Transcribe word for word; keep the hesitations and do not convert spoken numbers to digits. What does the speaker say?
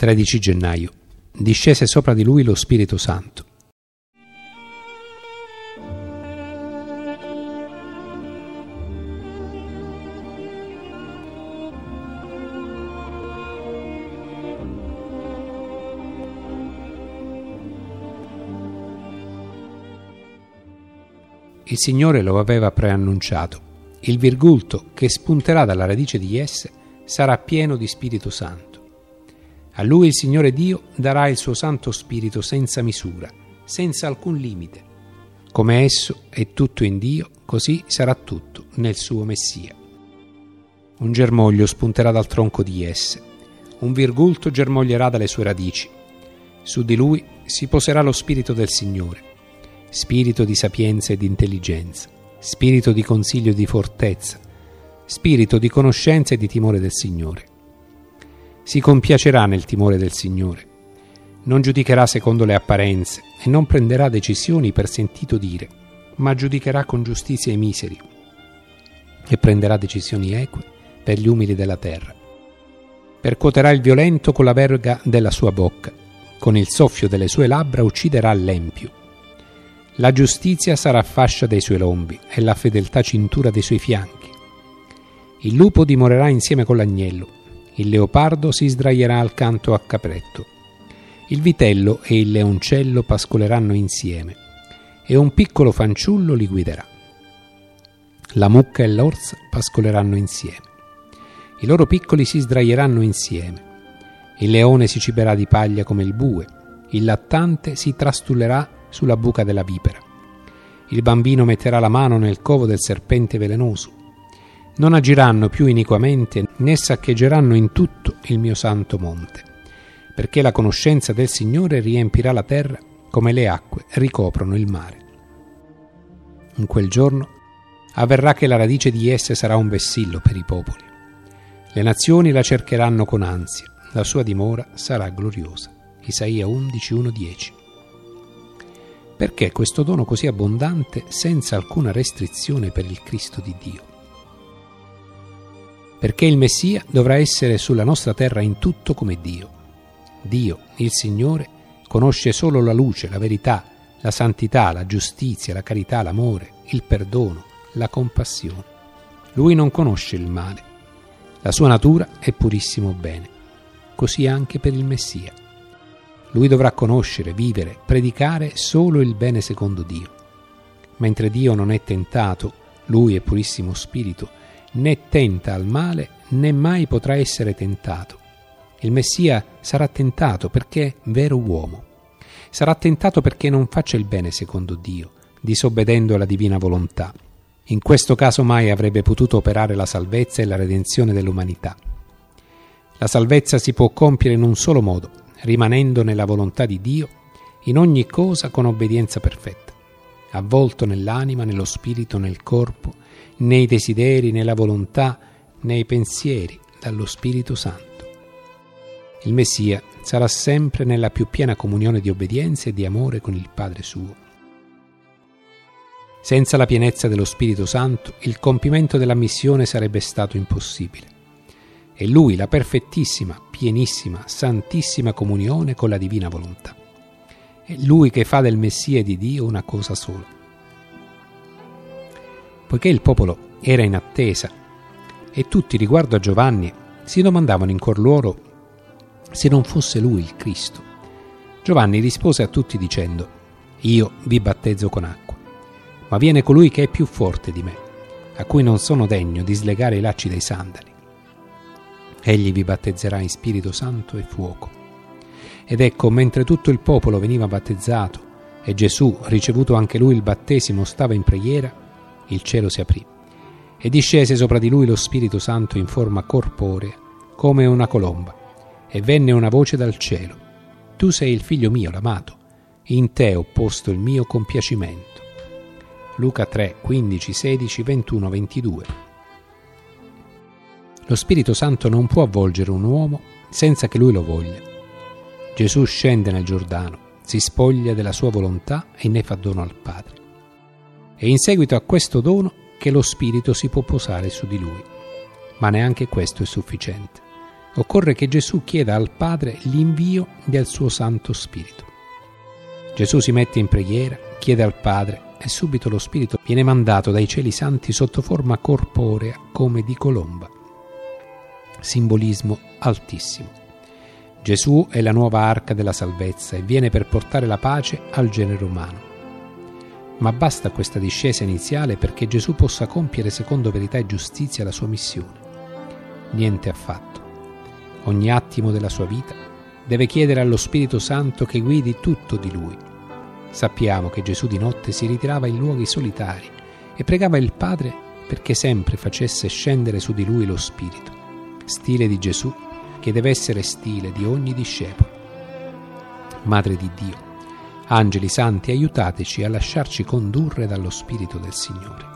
tredici gennaio. Discese sopra di lui lo Spirito Santo. Il Signore lo aveva preannunciato. Il virgulto che spunterà dalla radice di Jesse sarà pieno di Spirito Santo. A lui il Signore Dio darà il suo Santo Spirito senza misura, senza alcun limite. Come esso è tutto in Dio, così sarà tutto nel suo Messia. Un germoglio spunterà dal tronco di Jesse, un virgulto germoglierà dalle sue radici. Su di lui si poserà lo Spirito del Signore, spirito di sapienza e di intelligenza, spirito di consiglio e di fortezza, spirito di conoscenza e di timore del Signore. Si compiacerà nel timore del Signore, non giudicherà secondo le apparenze e non prenderà decisioni per sentito dire, ma giudicherà con giustizia i miseri e prenderà decisioni eque per gli umili della terra. Percuoterà il violento con la verga della sua bocca, con il soffio delle sue labbra ucciderà l'empio. La giustizia sarà fascia dei suoi lombi e la fedeltà cintura dei suoi fianchi. Il lupo dimorerà insieme con l'agnello, il leopardo si sdraierà accanto a capretto, il vitello e il leoncello pascoleranno insieme e un piccolo fanciullo li guiderà. La mucca e l'orsa pascoleranno insieme, i loro piccoli si sdraieranno insieme, il leone si ciberà di paglia come il bue, il lattante si trastullerà sulla buca della vipera, il bambino metterà la mano nel covo del serpente velenoso. Non agiranno più iniquamente né saccheggeranno in tutto il mio santo monte, perché la conoscenza del Signore riempirà la terra come le acque ricoprono il mare. In quel giorno avverrà che la radice di esse sarà un vessillo per i popoli. Le nazioni la cercheranno con ansia, la sua dimora sarà gloriosa. Isaia undici, uno dieci. Perché questo dono così abbondante senza alcuna restrizione per il Cristo di Dio? Perché il Messia dovrà essere sulla nostra terra in tutto come Dio. Dio, il Signore, conosce solo la luce, la verità, la santità, la giustizia, la carità, l'amore, il perdono, la compassione. Lui non conosce il male. La sua natura è purissimo bene. Così anche per il Messia. Lui dovrà conoscere, vivere, predicare solo il bene secondo Dio. Mentre Dio non è tentato, Lui è purissimo spirito, né tenta al male, né mai potrà essere tentato. Il Messia sarà tentato perché è vero uomo. Sarà tentato perché non faccia il bene secondo Dio, disobbedendo alla divina volontà. In questo caso mai avrebbe potuto operare la salvezza e la redenzione dell'umanità. La salvezza si può compiere in un solo modo, rimanendo nella volontà di Dio, in ogni cosa con obbedienza perfetta, avvolto nell'anima, nello spirito, nel corpo, nei desideri, nella volontà, nei pensieri, dallo Spirito Santo. Il Messia sarà sempre nella più piena comunione di obbedienza e di amore con il Padre suo. Senza la pienezza dello Spirito Santo, il compimento della missione sarebbe stato impossibile. È Lui la perfettissima, pienissima, santissima comunione con la divina volontà. È Lui che fa del Messia e di Dio una cosa sola. Poiché il popolo era in attesa e tutti riguardo a Giovanni si domandavano in cuor loro se non fosse lui il Cristo, Giovanni rispose a tutti dicendo: «Io vi battezzo con acqua, ma viene colui che è più forte di me, a cui non sono degno di slegare i lacci dei sandali. Egli vi battezzerà in Spirito Santo e fuoco». Ed ecco, mentre tutto il popolo veniva battezzato e Gesù, ricevuto anche lui il battesimo, stava in preghiera, il cielo si aprì e discese sopra di lui lo Spirito Santo in forma corporea, come una colomba, e venne una voce dal cielo: «Tu sei il figlio mio, l'amato, in te ho posto il mio compiacimento». Luca tre, quindici, sedici, ventuno, ventidue. Lo Spirito Santo non può avvolgere un uomo senza che lui lo voglia. Gesù scende nel Giordano, si spoglia della sua volontà e ne fa dono al Padre. E in seguito a questo dono che lo Spirito si può posare su di lui. Ma neanche questo è sufficiente. occorre che Gesù chieda al Padre l'invio del suo Santo Spirito. Gesù si mette in preghiera, chiede al Padre e subito lo Spirito viene mandato dai cieli santi sotto forma corporea come di colomba. Simbolismo altissimo. Gesù è la nuova arca della salvezza e viene per portare la pace al genere umano. Ma basta questa discesa iniziale perché Gesù possa compiere secondo verità e giustizia la sua missione? Niente affatto. Ogni attimo della sua vita deve chiedere allo Spirito Santo che guidi tutto di lui. Sappiamo che Gesù di notte si ritirava in luoghi solitari e pregava il Padre perché sempre facesse scendere su di lui lo Spirito, stile di Gesù che deve essere stile di ogni discepolo. Madre di Dio, angeli santi, aiutateci a lasciarci condurre dallo Spirito del Signore.